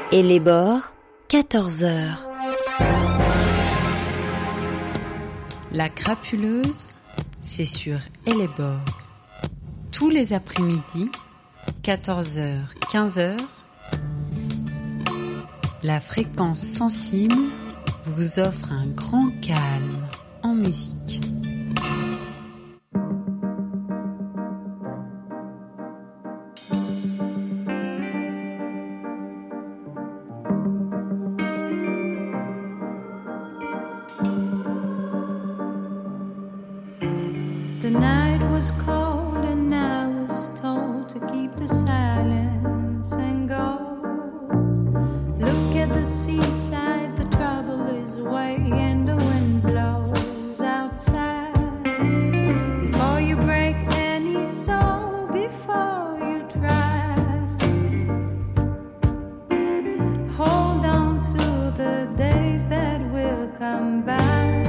Et les bords, 14h. La crapuleuse, c'est sur Hellebore. Tous les après-midi, 14h, 15h, la fréquence sensible vous offre un grand calme en musique. The night was cold and I was told to keep the silence and go. Look at the seaside, the trouble is away and the wind blows outside. Before you break any soul, before you try, hold on to the days that will come by.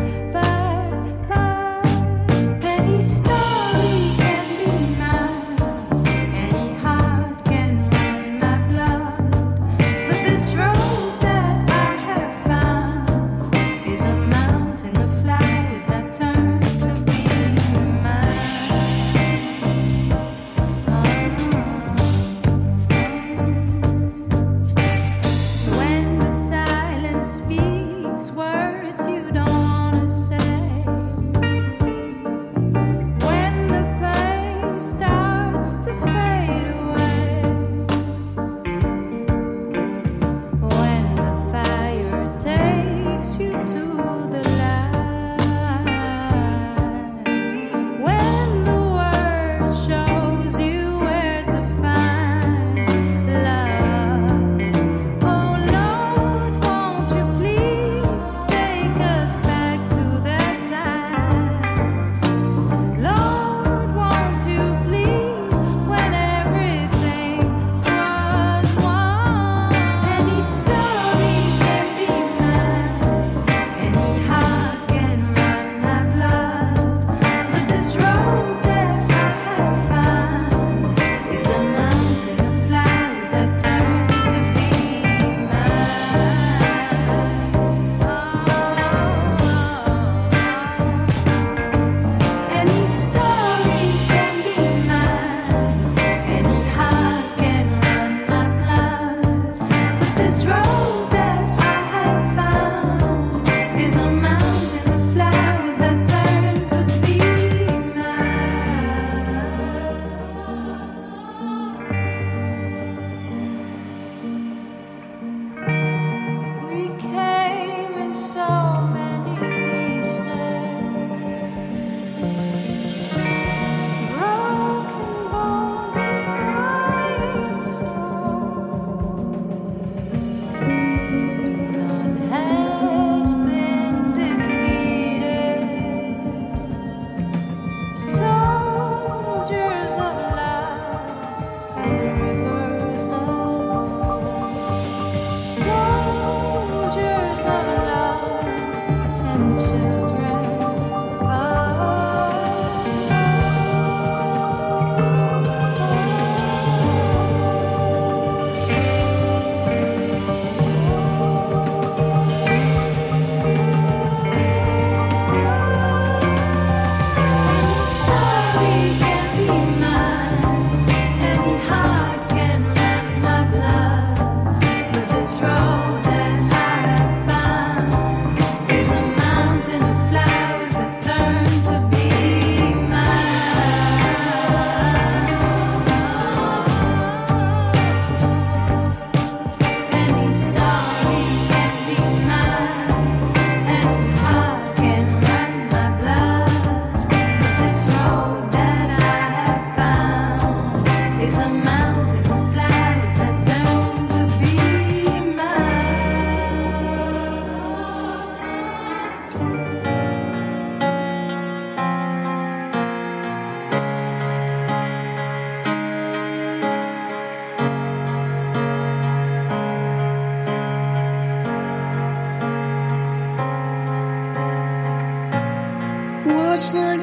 Words like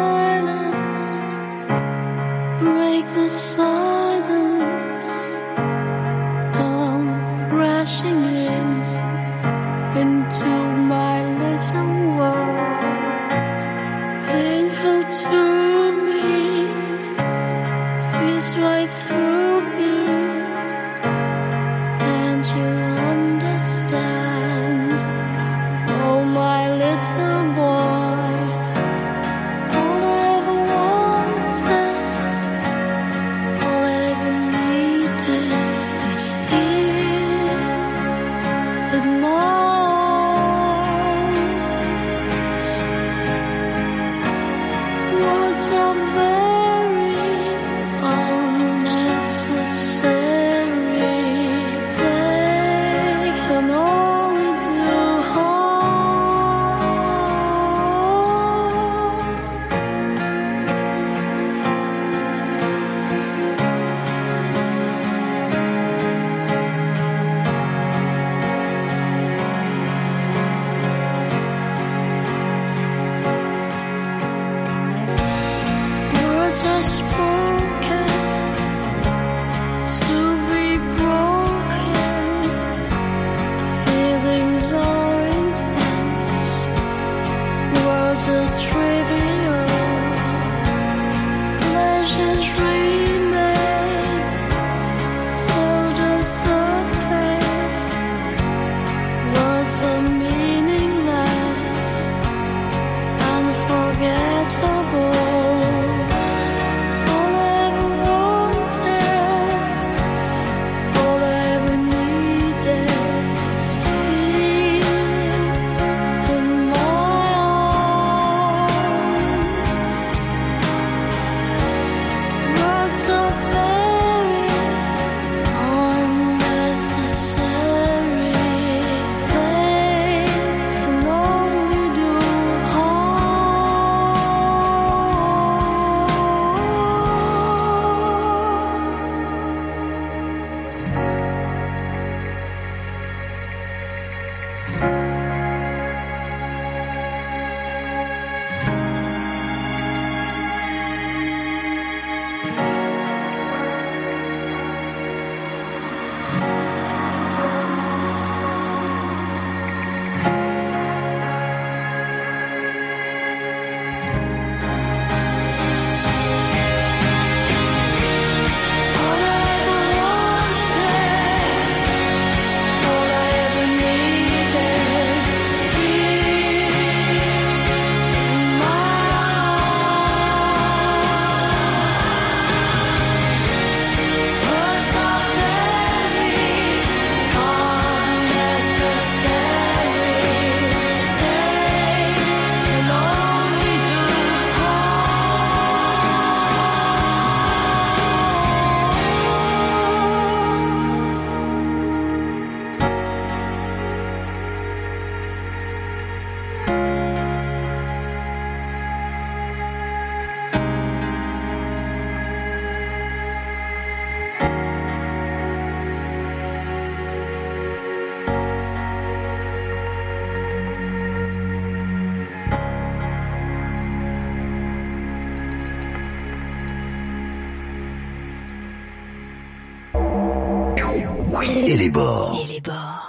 violence break the silence. I'm crashing in into my little world. Painful to me, pierce right through me. Can't you understand? Oh, my little boy, all I ever wanted, all I ever needed is here in my arms. Words are very unnecessary. They can only do words are spoken to be broken. Feelings are intense. Words are trivial. Pleasures remain. So does the pain. Words are meaningless, unforgettable. All I ever wanted, all I ever needed is here in my arms. Words are very unnecessary. They can only do Et les bords. Et les bords.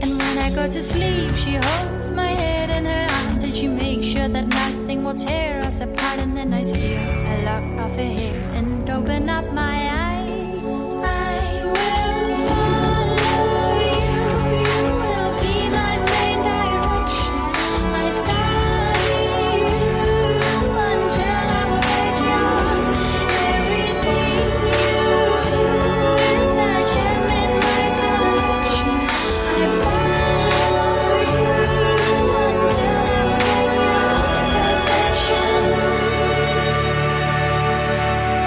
To sleep, she holds my head in her arms and she makes sure that nothing will tear us us apart and then I steal a lock off her hair and open up my eyes. I will follow you, you will be my main direction. I study you until I will get you. Everything you do is a gem in my collection. I follow you until I will get your perfection.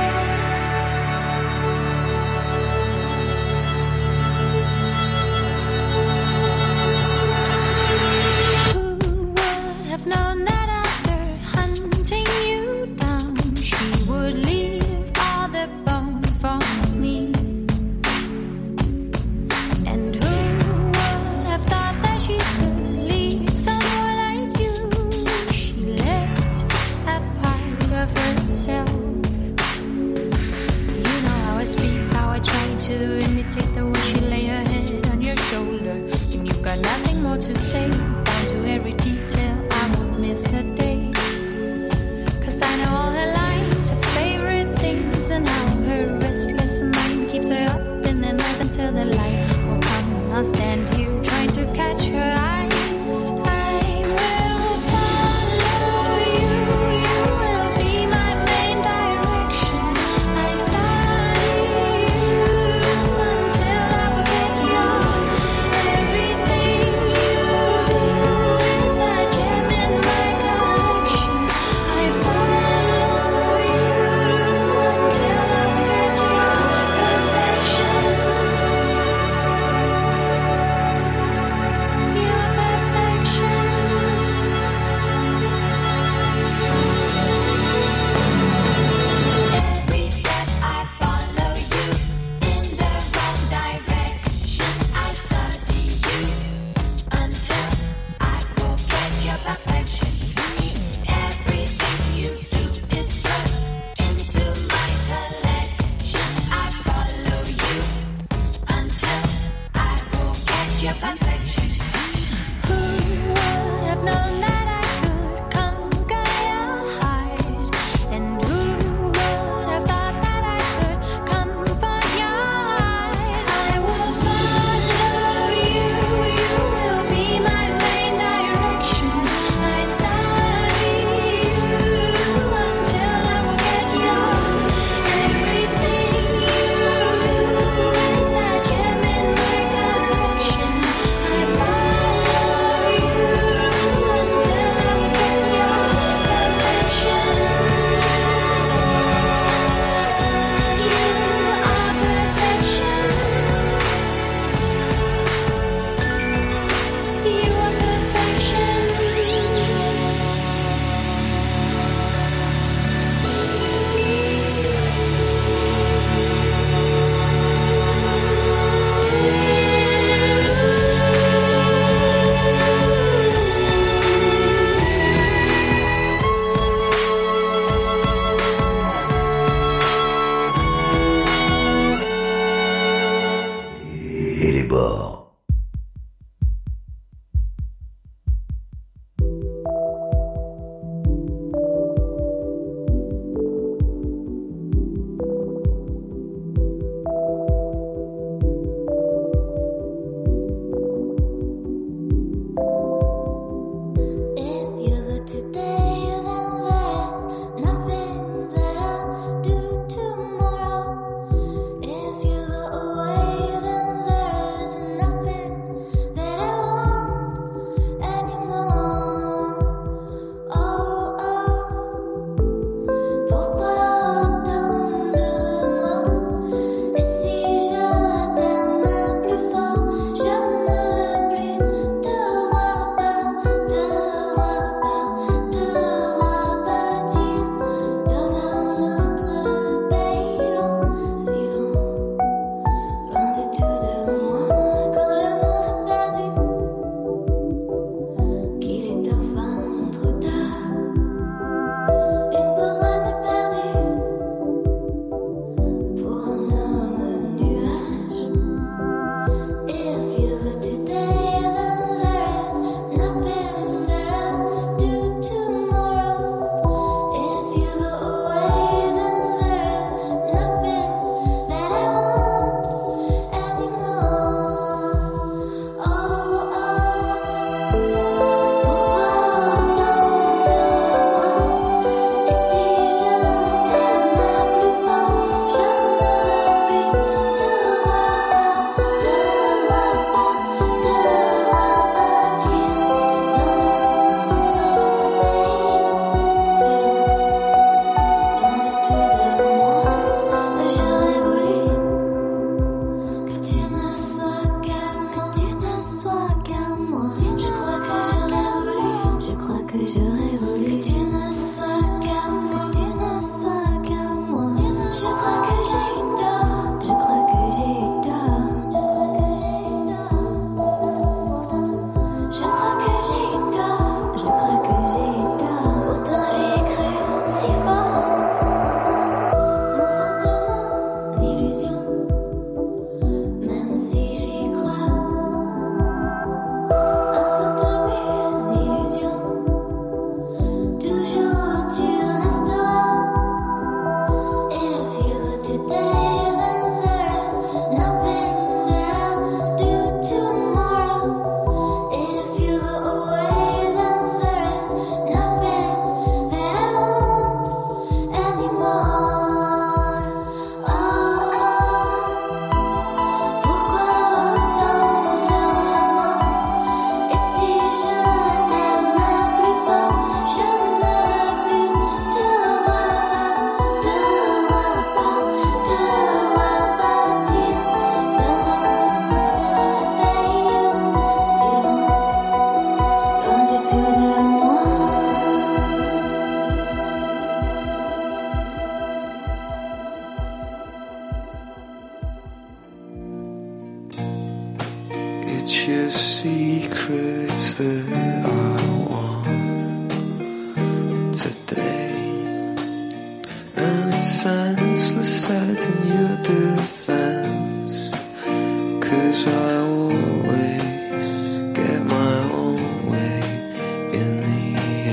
precious secrets that I want today. And it's senseless setting your defense, 'cause I always get my own way in the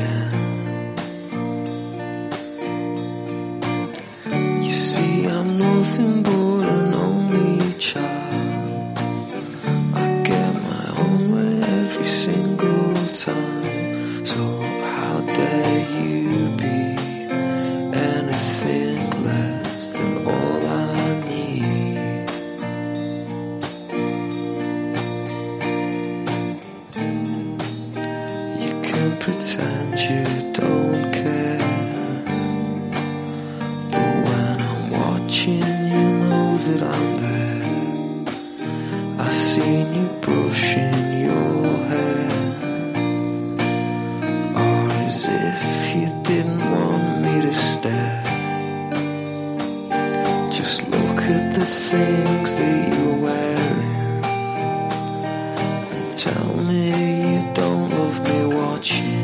end. You see, I'm nothing but an only child. I get my own way every single time. So how dare you be anything less than all I need? You can pretend you don't care, but when I'm watching, you know that I'm there. I seen you brushing your hair, or as if you didn't want me to stare. Just look at the things that you're wearing and tell me you don't love me watching.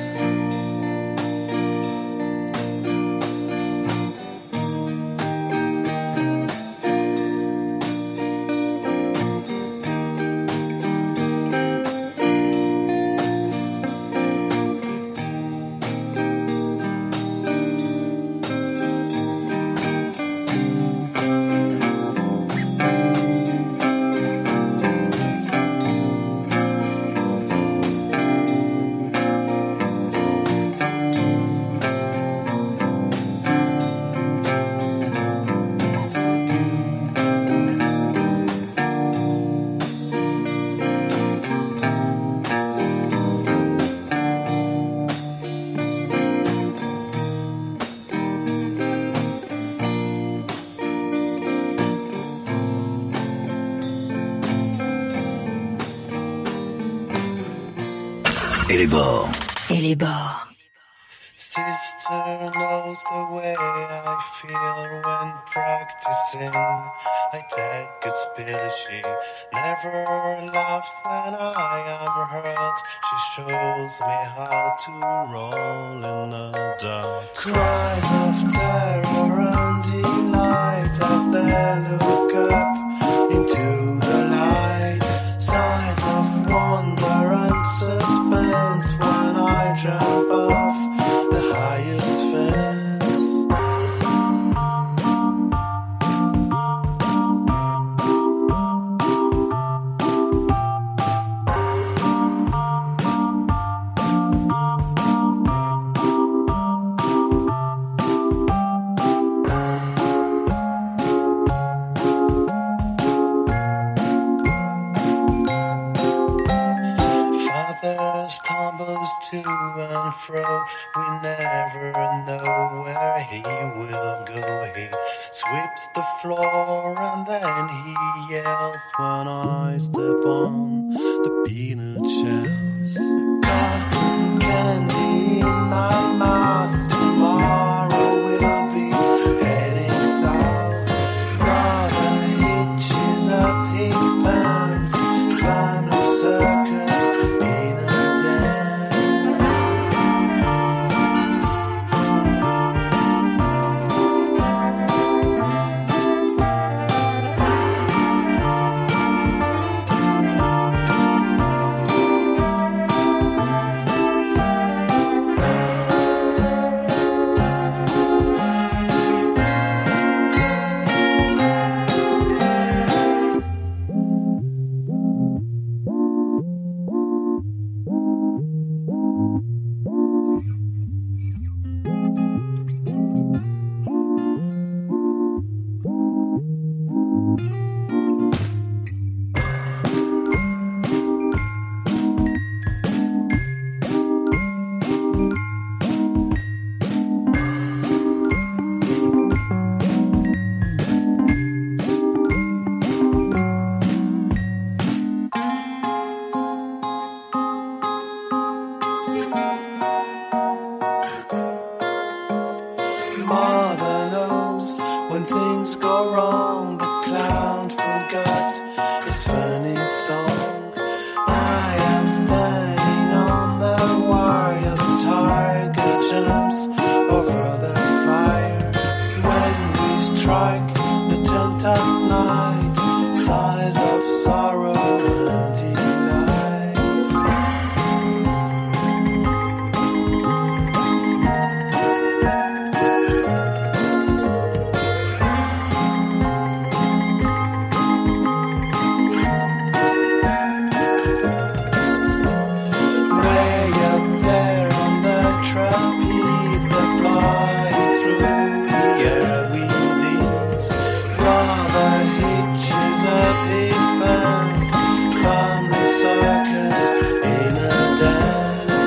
Et les bords. Et les bords. Sister knows the way I feel when practicing. I take a spill, she never laughs when I am hurt. She shows me how to roll in the dark. Cries of terror and delight as they look up into the light. Sighs of wonder and suspense when I jump off the highest fence. Tumbles to and fro, we never know where he will go. He sweeps the floor and then he yells when I step on the peanut shells. Cotton candy in my mouth, tomorrow will be heading south. Brother hitches up his pants, family circus. things go wrong, the clown forgot his funny song. jumps over the fire. When we strike the tent at night, sighs of sorrow and delight. Way up there on the trapeze, they're flying through the air with these. Brother hitches up his pants, family circus in a dance.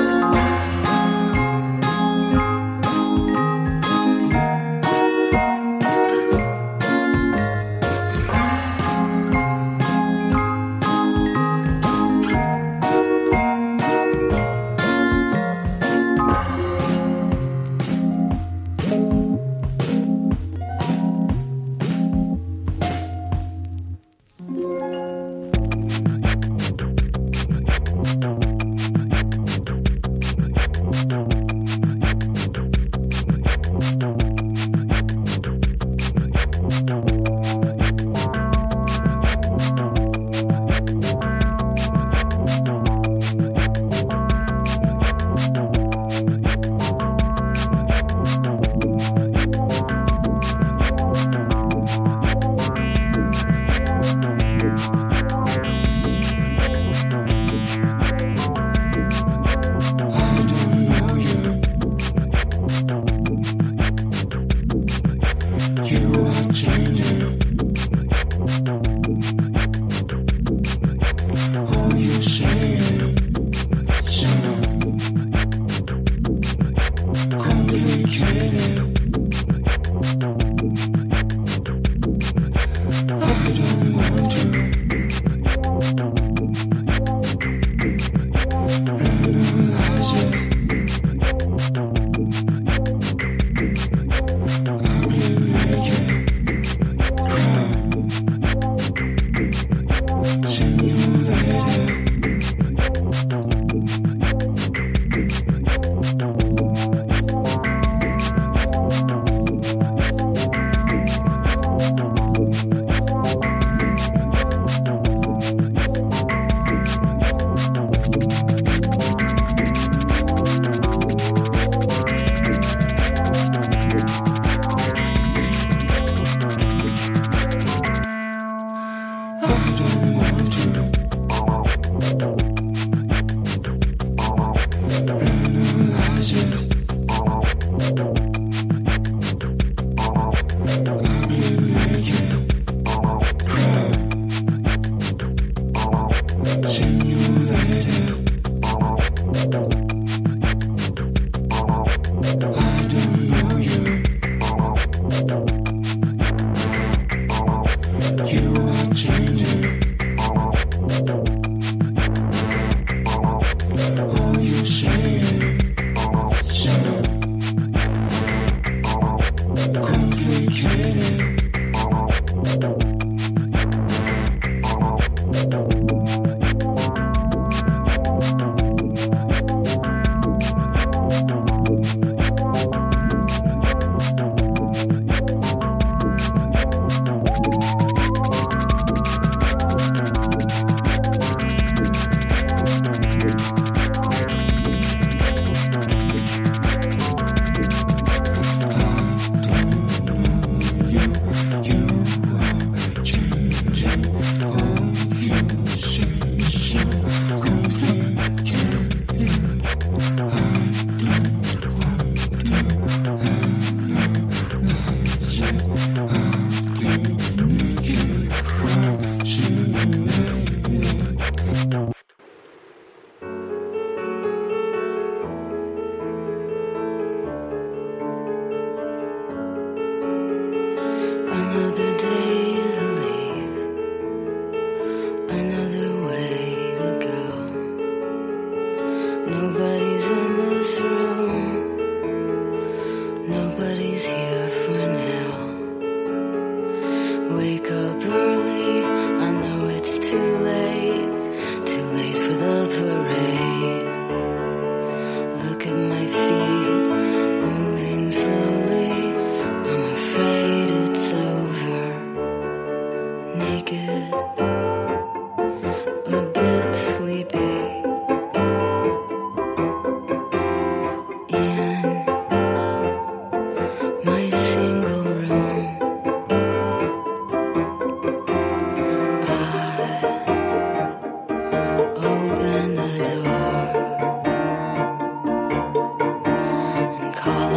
Another day to leave, another way to go. Nobody's in this room, nobody's here for now. Wake up early, I know it's too late for the parade. Look at my feet,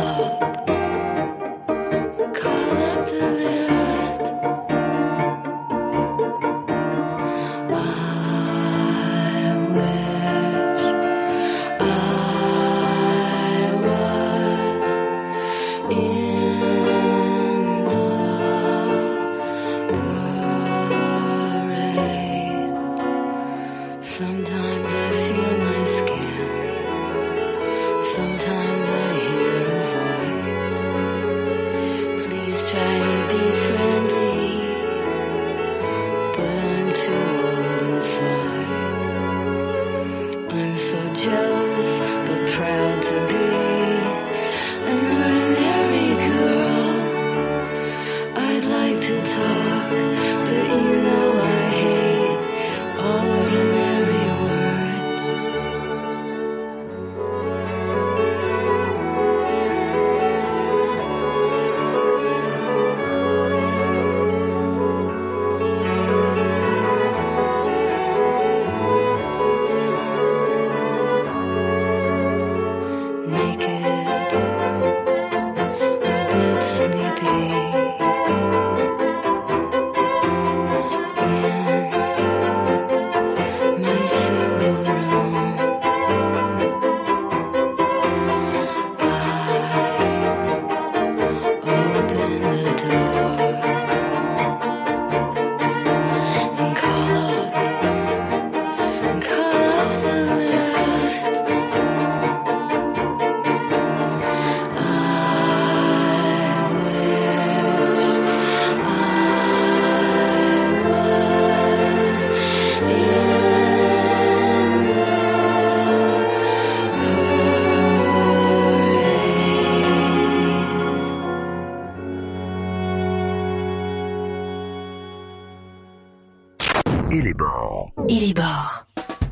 Et les bords. Et les bords.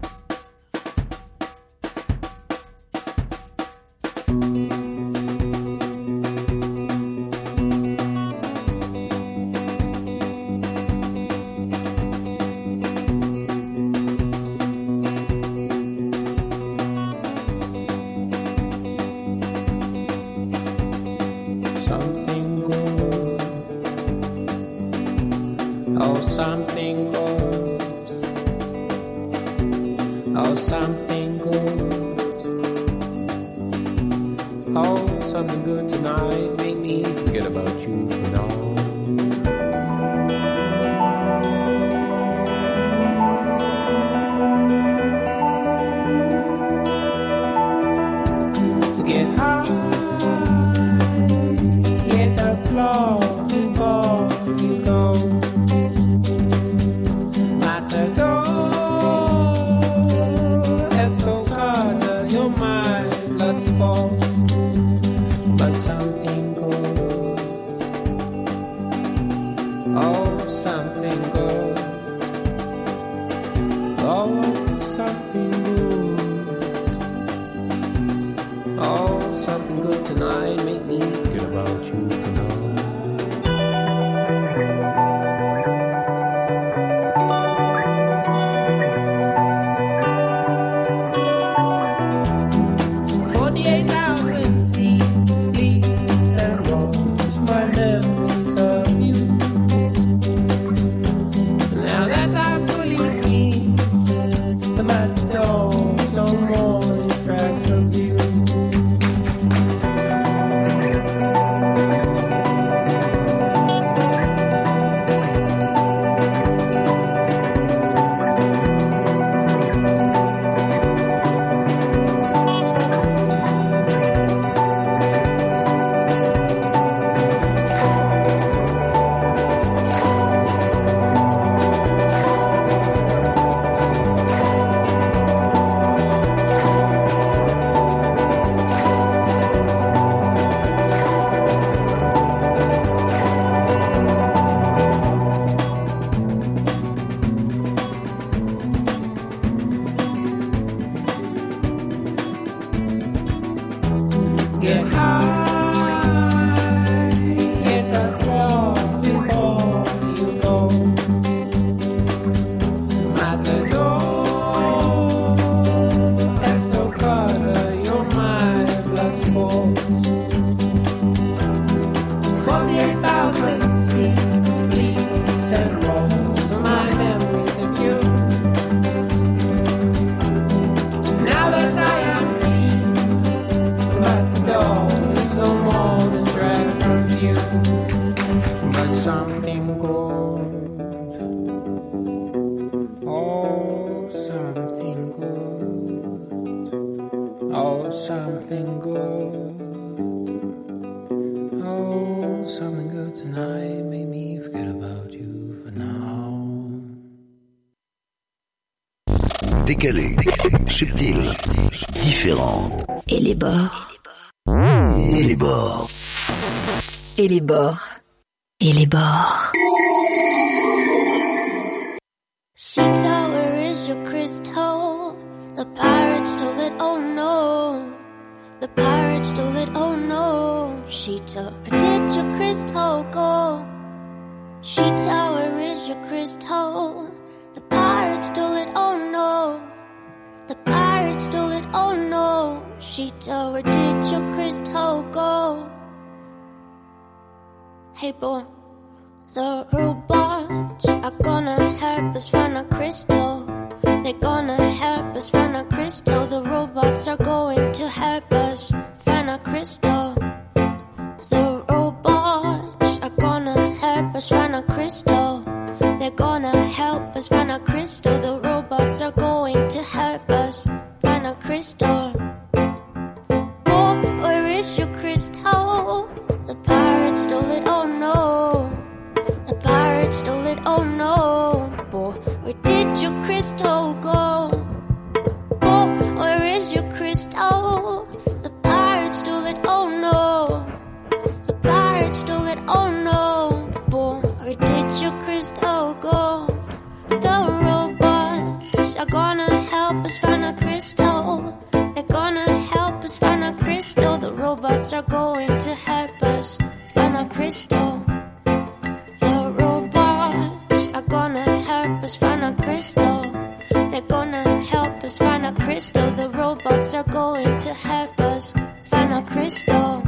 Something good. Oh, something good. Oh, something good. Oh, something good tonight. Make me forget about you for now. To get high, hit the floor before you go. But something good. Oh, something good. Oh, something good. Oh, something good tonight. Make me forget about you for now. you, but something good. Oh, something good. Oh, something good. Oh, something good tonight. Make me forget about you for now. Décalé, subtil, différente. Et les bords. Et les bords. Et les bords. Et les bords. Sea Tower is your crystal. The pirates stole it, oh no. The pirates stole it, oh no. Sea Tower, where did your crystal go? Sea Tower is your crystal. The pirates stole it, oh no. The pirates stole it, oh no. Sea Tower, where did your crystal go? Hey boy, the robots are gonna help us find a crystal. They're gonna help us find a crystal. The robots are going to help us find a crystal. The robots are gonna help us find a crystal. They're gonna help us find a crystal. The robots are going to help us find a crystal. Oh, where is your crystal? The pirates stole it, oh no. The pirates stole it, oh no. Boy, where did your crystal go? Oh, where is your crystal? The pirates stole it, oh no. The pirates stole it, oh no. Boy, where did your crystal go? The robots are gonna help us find a crystal. They're gonna help us find a crystal. The robots are going to help us find a crystal. The robots are gonna help us find a crystal. They're gonna help us find a crystal. The robots are going to help us find a crystal.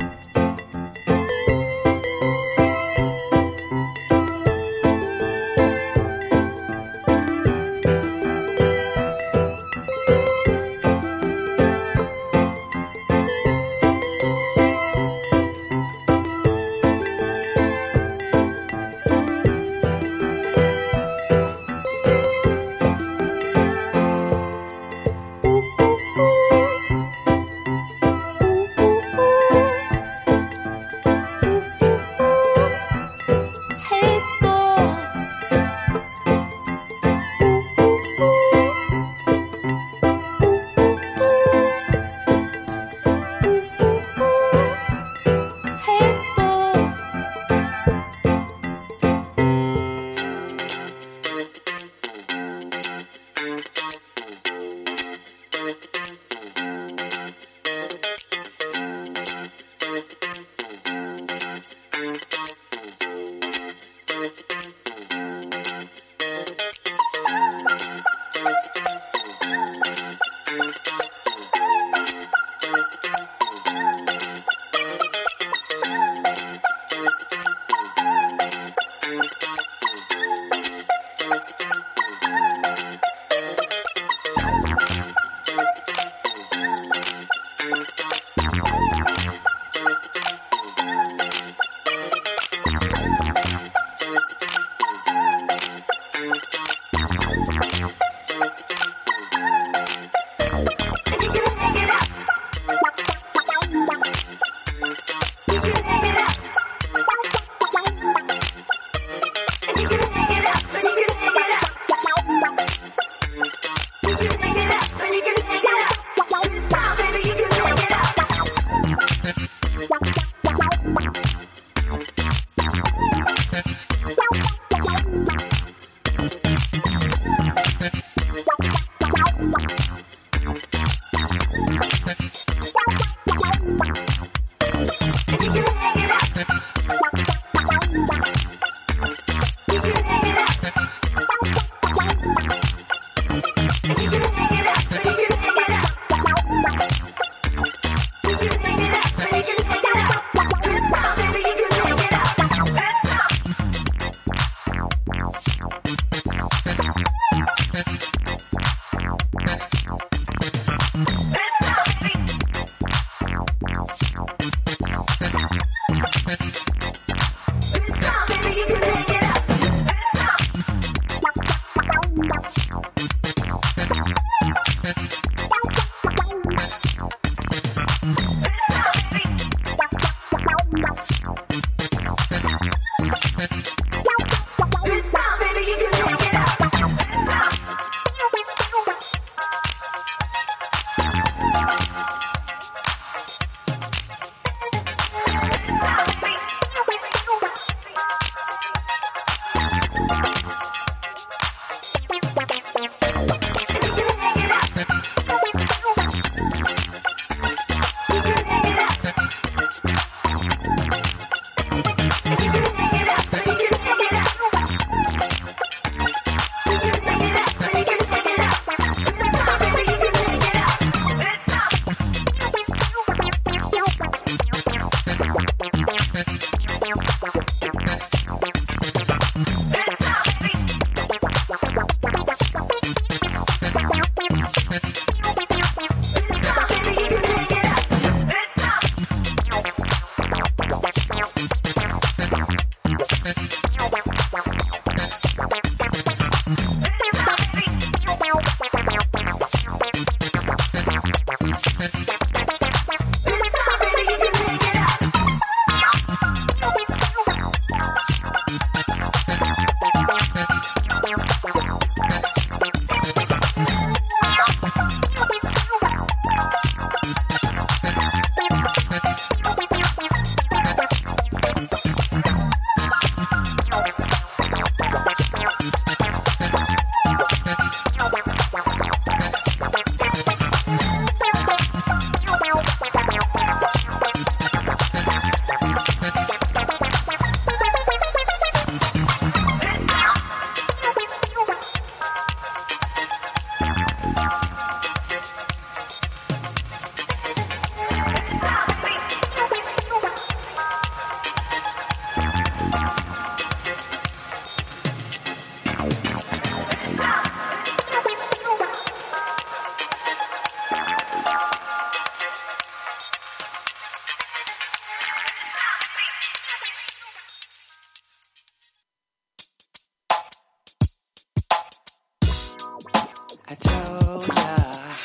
I told ya,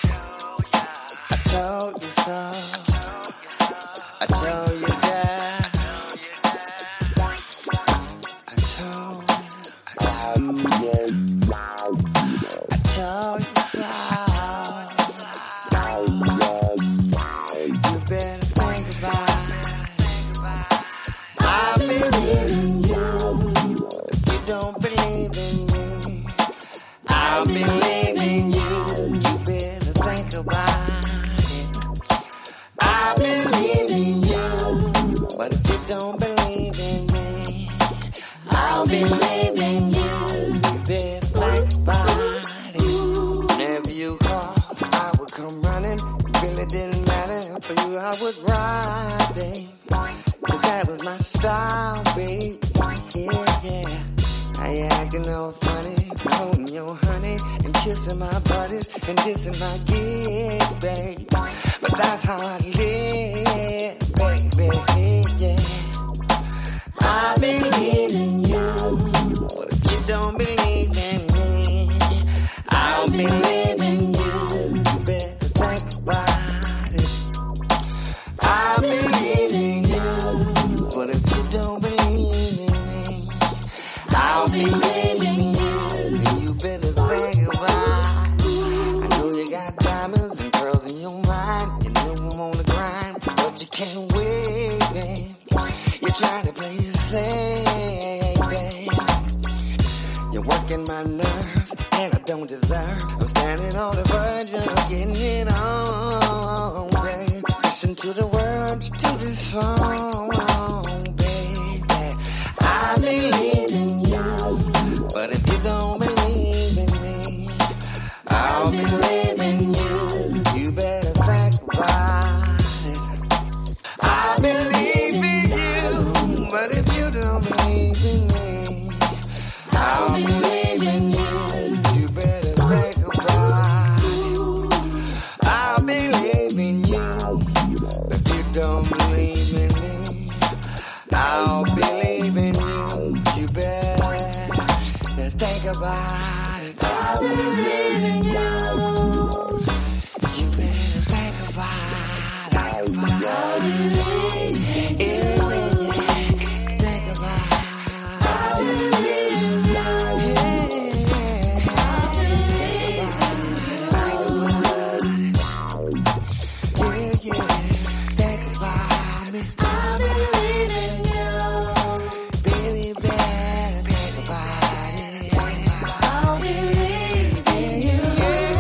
I told you so, I told you that, I told you so, you better think about it, I believe in you, if you don't believe in me, I'll believe in you. You better think about it. I believe in you, but if you don't believe in me, I'll believe in you. You better think about it. Whenever you call, I would come running. It really didn't matter for you. I would ride, babe, 'cause that was my style, babe. Yeah, yeah. I acting all funny, holding your honey and kissing my buddies and dissing my kids, babe. But that's how I live, baby, yeah. I believe in you, but if you don't believe in me, I'll believe in you. You better think about it. I believe in you, but if you don't believe in me, I'll believe in you. You better think about it. I know you got diamonds and pearls in your mind. You know I'm on the grind, but you can't wait, babe. You're trying to play it safe, babe. You're working my nerves, and I don't deserve. I'm standing on the verge of getting it on, babe. Listen to the words to this song, baby. I believe in you, but if you don't believe in me, I'll believe in you. You better think about it. I believe in you, but if you don't believe in me, I'll believe in you. You better think about it. I'll believe in you, but if you don't believe in me, I'll believe in you. You better think about it. I believe in you. You better think about it. I believe in you. Think about it. I believe in you. Think about me. I believe in you. Baby, better think about it. I believe in you.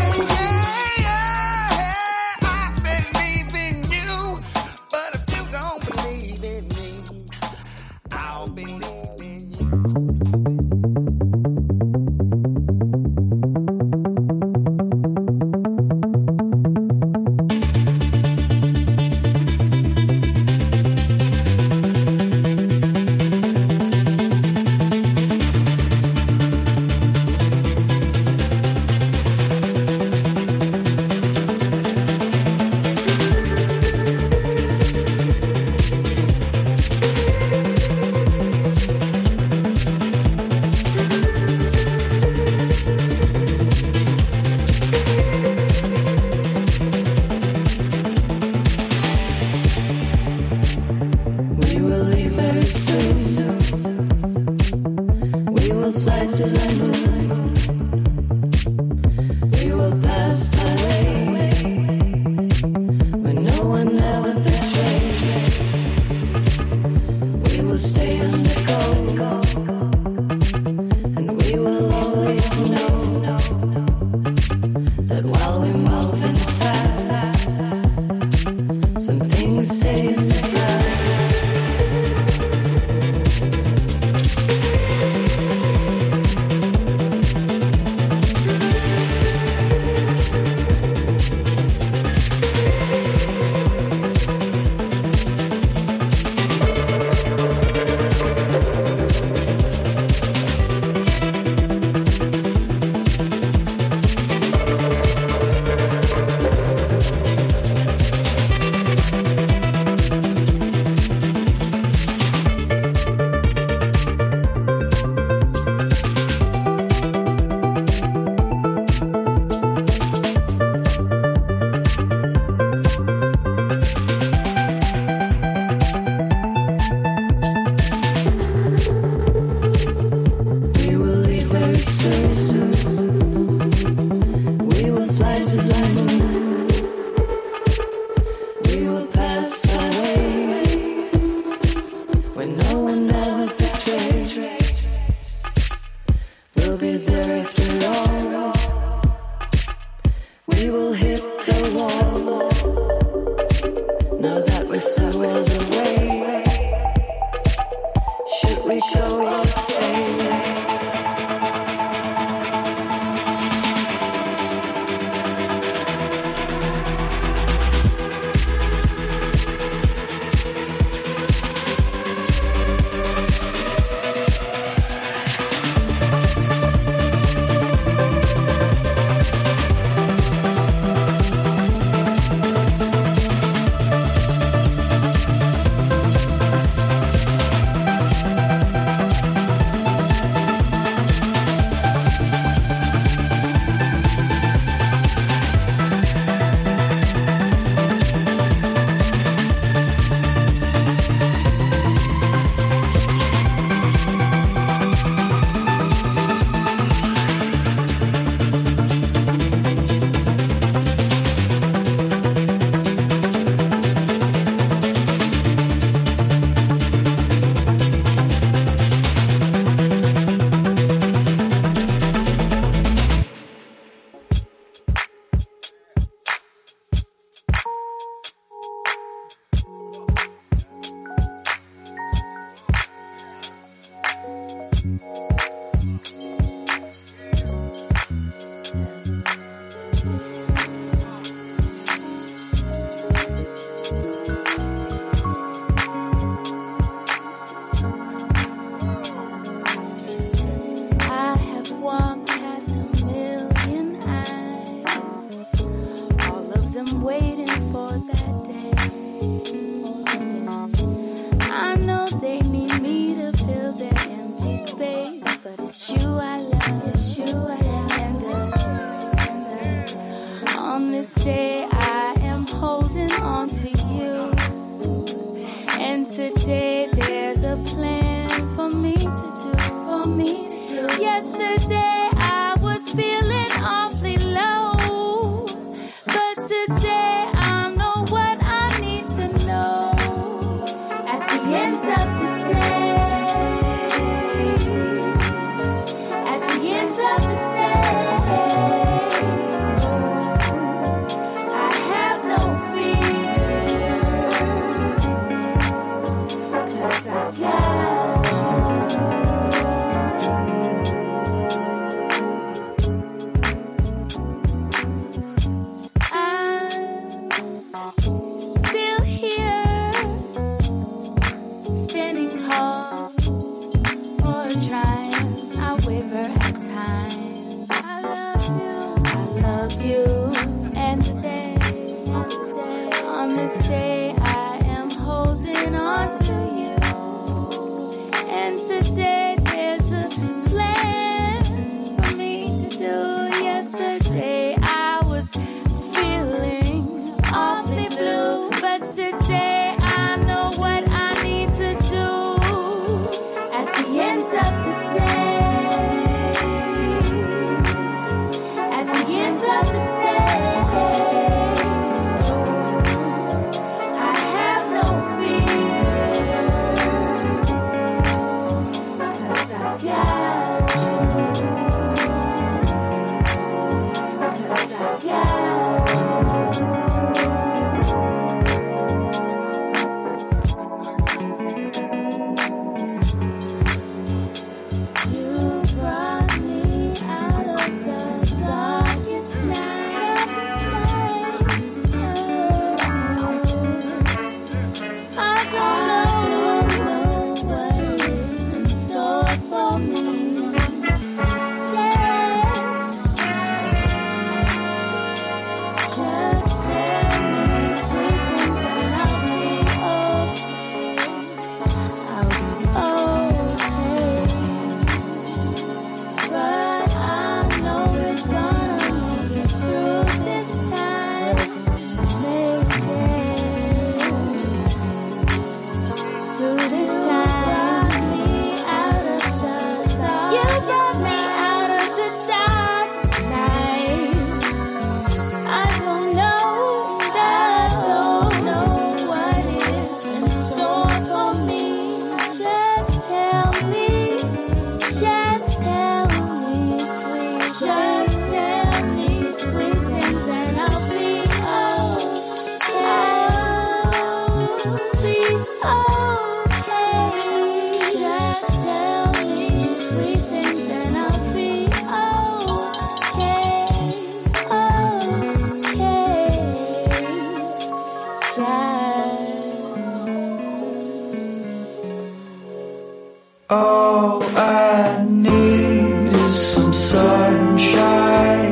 All I need is some sunshine.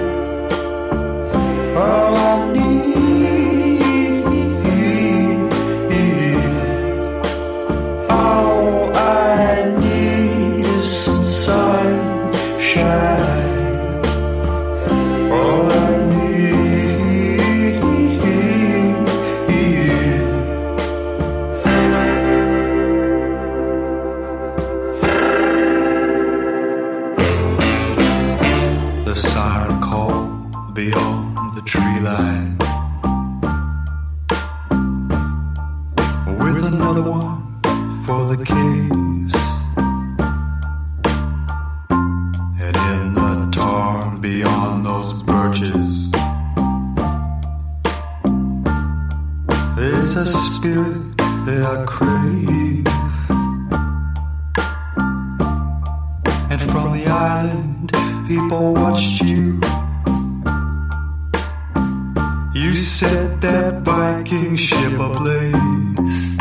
All I need, all I need is some sunshine. All I beyond the tree line, with another one for the caves, and in the tarn beyond those birches, there's a spirit that I crave, and from the island people watched you. You set that Viking ship ablaze.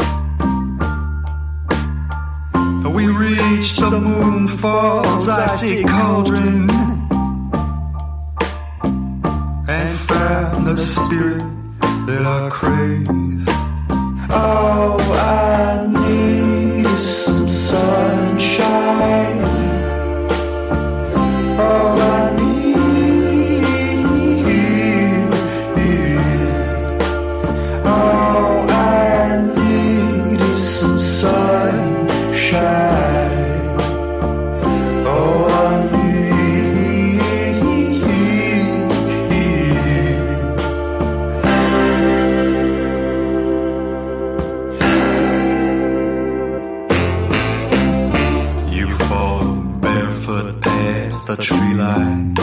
We reached the Moonfall's icy cauldron and found the spirit that I crave. All I need is some sunshine. All I the tree line,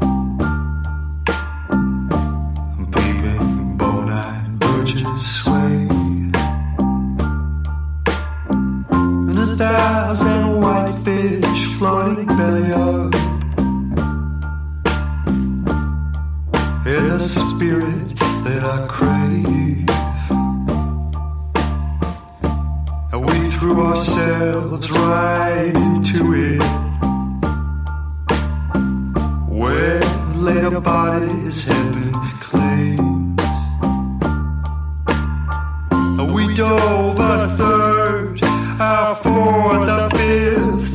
peeping bone-eyed birches sway, and 1,000 whitefish floating belly up, in the spirit that I crave. And we threw ourselves right into it, where later bodies had been claimed. We dove a third, our fourth, a fifth,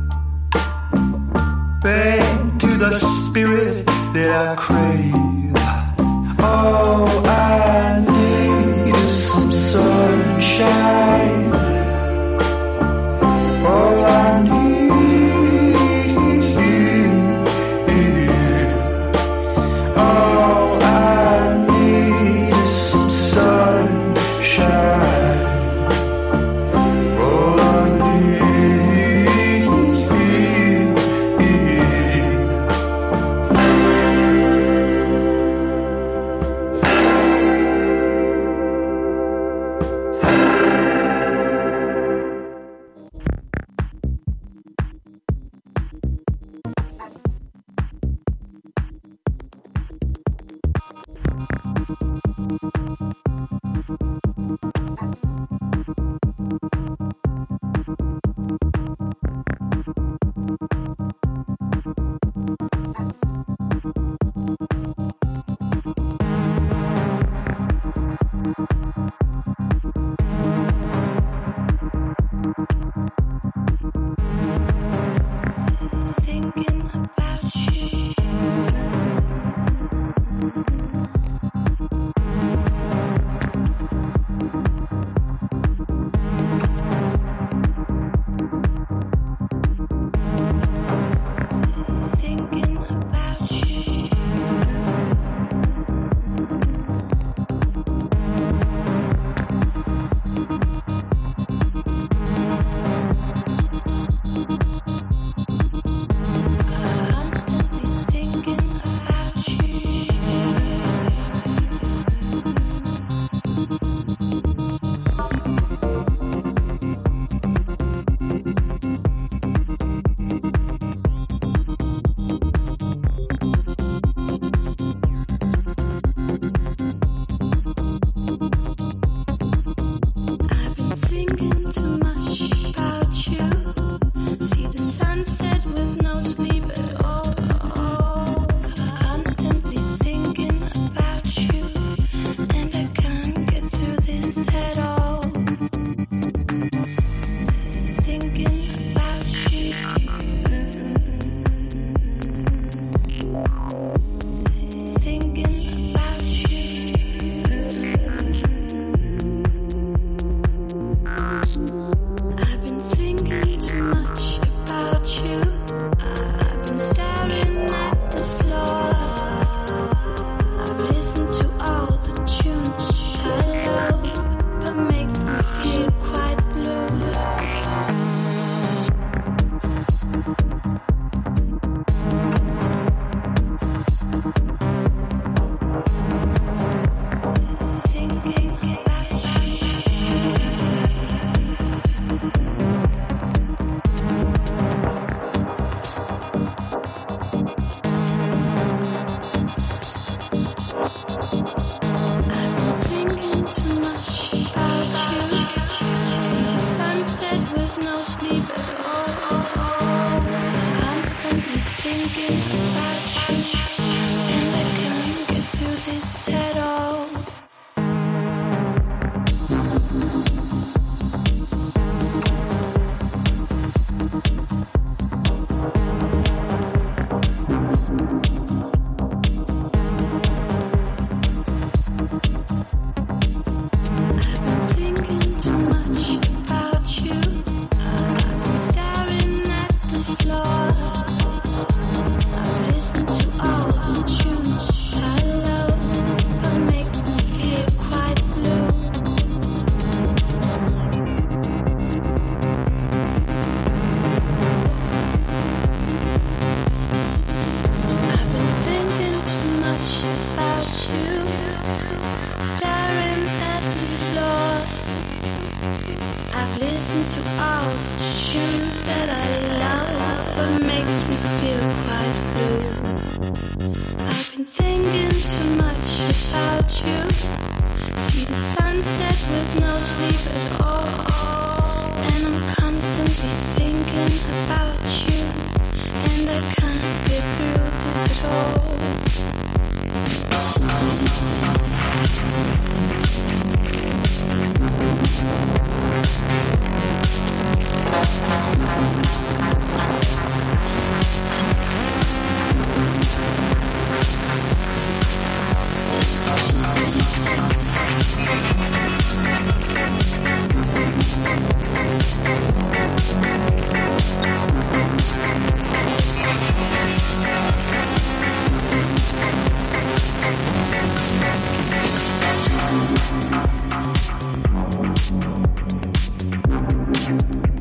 back to the spirit that I crave. All I need is some sunshine. All I need. about you that I love, but makes me feel quite blue. I've been thinking so much about you. See the sunset with no sleep at all, and I'm constantly thinking about you, and I can't get through this at all. Thank you.